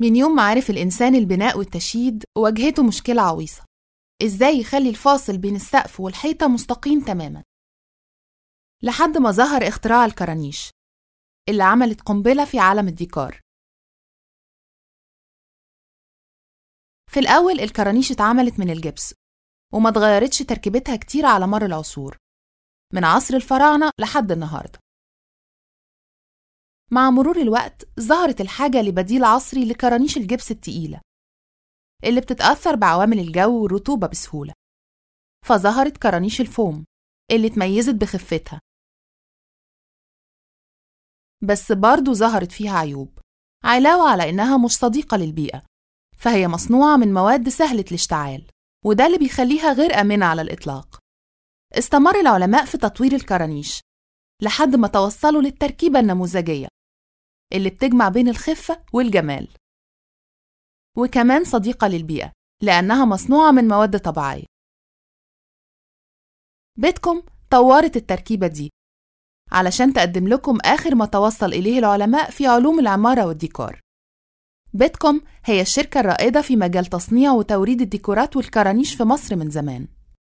من يوم ما عرف الإنسان البناء والتشييد واجهته مشكلة عويصة: إزاي يخلي الفاصل بين السقف والحيطة مستقيم تماماً، لحد ما ظهر اختراع الكرانيش اللي عملت قنبلة في عالم الديكور. في الأول الكرانيش اتعملت من الجبس وما اتغيرتش تركيبتها كتير على مر العصور، من عصر الفراعنة لحد النهاردة. مع مرور الوقت ظهرت الحاجة لبديل عصري لكرانيش الجبس التقيلة اللي بتتأثر بعوامل الجو والرطوبة بسهولة، فظهرت كرانيش الفوم اللي اتميزت بخفتها، بس برضو ظهرت فيها عيوب، علاوة على إنها مش صديقة للبيئة، فهي مصنوعة من مواد سهلة الاشتعال، وده اللي بيخليها غير آمنة على الإطلاق. استمر العلماء في تطوير الكرانيش لحد ما توصلوا للتركيبة النموذجية اللي بتجمع بين الخفة والجمال، وكمان صديقة للبيئة لأنها مصنوعة من مواد طبيعية. بيتكوم طورت التركيبة دي علشان تقدم لكم آخر ما توصل إليه العلماء في علوم العمارة والديكور. بيتكوم هي الشركة الرائدة في مجال تصنيع وتوريد الديكورات والكرانيش في مصر من زمان.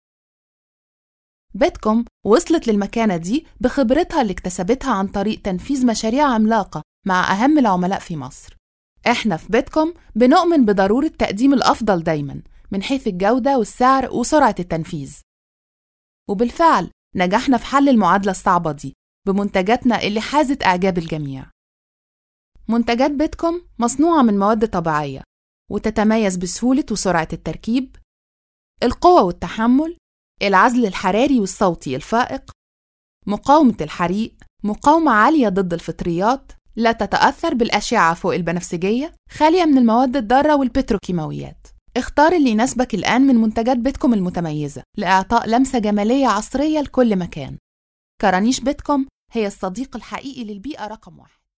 بيتكوم وصلت للمكانة دي بخبرتها اللي اكتسبتها عن طريق تنفيذ مشاريع عملاقة مع أهم العملاء في مصر. احنا في بيتكوم بنؤمن بضرورة تقديم الأفضل دايماً من حيث الجودة والسعر وسرعة التنفيذ، وبالفعل نجحنا في حل المعادلة الصعبة دي بمنتجاتنا اللي حازت إعجاب الجميع. منتجات بيتكوم مصنوعة من مواد طبيعية وتتميز بسهولة وسرعة التركيب، القوة والتحمل، العزل الحراري والصوتي الفائق، مقاومة الحريق، مقاومة عالية ضد الفطريات، لا تتأثر بالأشعة فوق البنفسجية، خالية من المواد الضارة والبتروكيماويات. اختار اللي يناسبك الآن من منتجات بيتكوم المتميزة لإعطاء لمسة جمالية عصرية لكل مكان. كرانيش بيتكوم هي الصديق الحقيقي للبيئة رقم 1.